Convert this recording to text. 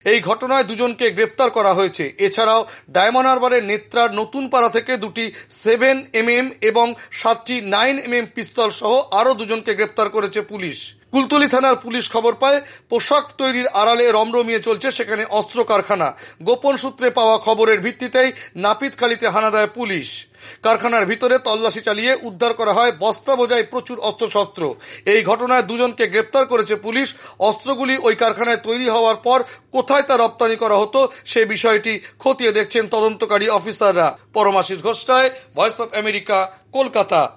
এই ঘটনায় দুজনকে গ্রেপ্তার করা হয়েছে। এছাড়াও ডায়মন্ড হারবারের নেত্রার নতুন পাড়া থেকে দুটি 7mm এবং 7টি 9mm পিস্তল সহ আরও দুজনকে গ্রেপ্তার করেছে পুলিশ। কুলতলি থানার পুলিশ খবর পায় পোশাক তৈরির আড়ালে রমরমিয়ে চলছে সেখানে অস্ত্র কারখানা। গোপন সূত্রে পাওয়া খবরের ভিত্তিতেই নাপিতখালীতে হানা দেয় পুলিশ। কারখানার ভিতরে তল্লাশি চালিয়ে উদ্ধার করা হয় বস্তা বোঝাই প্রচুর অস্ত্রশস্ত্র। এই ঘটনায় দুজনকে গ্রেপ্তার করেছে পুলিশ। অস্ত্রগুলি ওই কারখানায় তৈরি হওয়ার পর কোথায় তা রপ্তানি করা হতো সে বিষয়টি খতিয়ে দেখছেন তদন্তকারী অফিসাররা। Paramashis Ghosh, voice of America, Kolkata.